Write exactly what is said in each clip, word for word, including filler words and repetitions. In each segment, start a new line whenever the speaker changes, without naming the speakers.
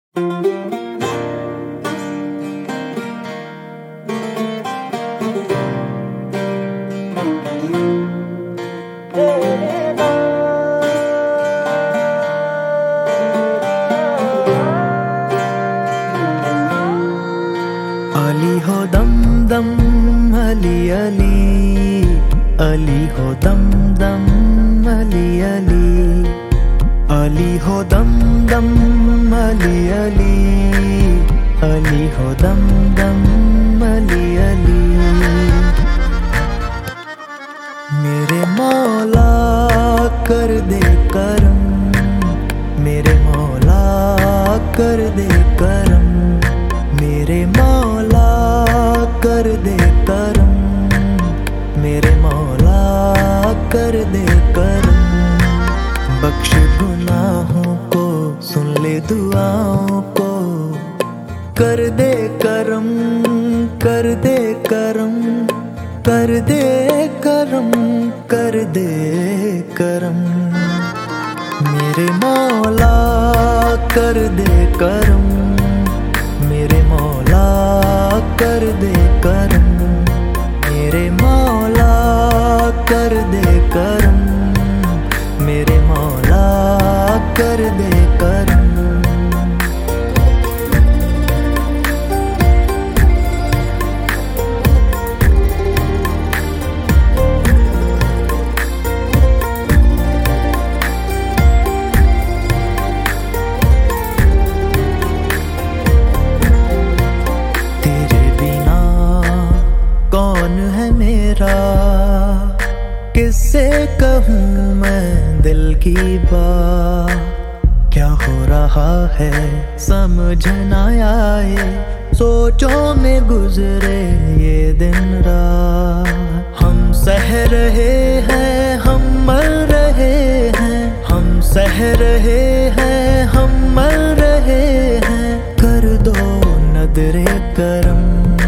अली हो दम दम अली अली, अली हो दम दम अली अली, अली हो दम दम अली अली, अली हो दम दम अली अली। मेरे मौला कर दे करम, मेरे मौला कर दे करम, मेरे मौला कर दे करम, मेरे मौला कर दे करम। बख्श गुनाहों को, सुन ले दुआओं को, कर दे करम, कर दे करम, कर दे करम, कर दे करम। मेरे मौला कर दे करम, मेरे मौला कर दे करम, मेरे मौला कर दे करम, मेरे मौला कर दे करम। किससे कहूँ मैं दिल की बात, क्या हो रहा है समझ ना आए, सोचों में गुजरे ये दिन रात। हम सह रहे हैं, हम मर रहे हैं, हम सह रहे हैं, हम मर रहे हैं। कर दो नदरे करम,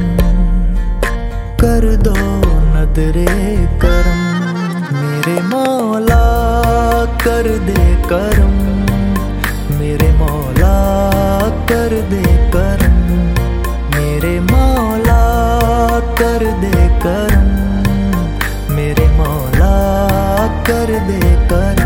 कर दो नदरे करम। मेरे मौला कर दे करम, मेरे मौला कर दे करम, मेरे मौला कर दे करम, मेरे मौला कर दे करम।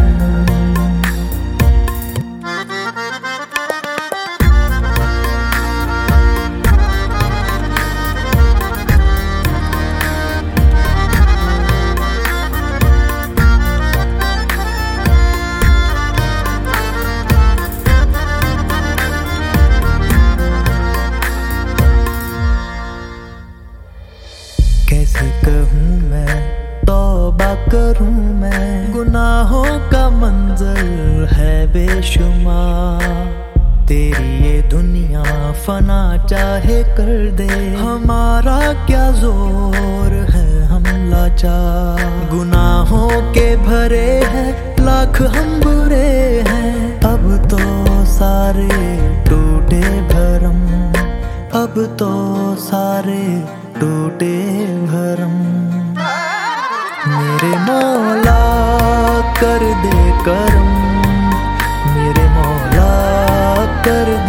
कैसे कहूँ मैं, तौबा करूँ मैं, गुनाहों का मंजर है बेशुमार। तेरी ये दुनिया फना चाहे कर दे, हमारा क्या जोर है हम लाचार। गुनाहों के भरे हैं लाख हम बुरे हैं, अब तो सारे टूटे भरम, अब तो सारे टूटे भरम। मेरे मौला कर दे करम, मेरे मौला कर